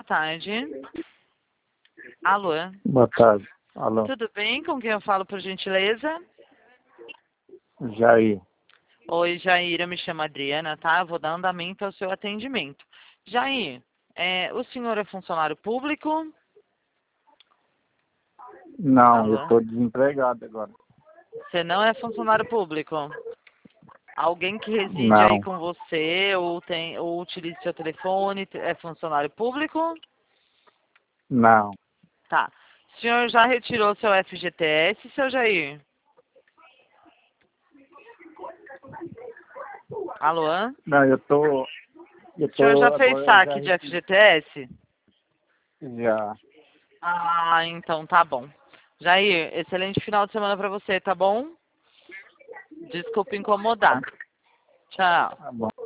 tarde. Alô? Boa tarde. Alô, Tudo bem? Com quem eu falo, por gentileza? Jair. Oi, Jair, eu me chamo Adriana, tá? Eu vou dar andamento ao seu atendimento. Jair, o senhor é funcionário público? Não, eu Alô? estou desempregado agora. Você não é funcionário público? Alguém que reside aí Não, com você ou utiliza seu telefone é funcionário público? não. Tá. O senhor já retirou seu FGTS, seu Jair? Alô? Não, eu tô O senhor já fez agora eu já saque de recebi. FGTS? Já. Ah, então tá bom. Jair, excelente final de semana pra você, tá bom? Desculpa incomodar. Tchau. Tá bom.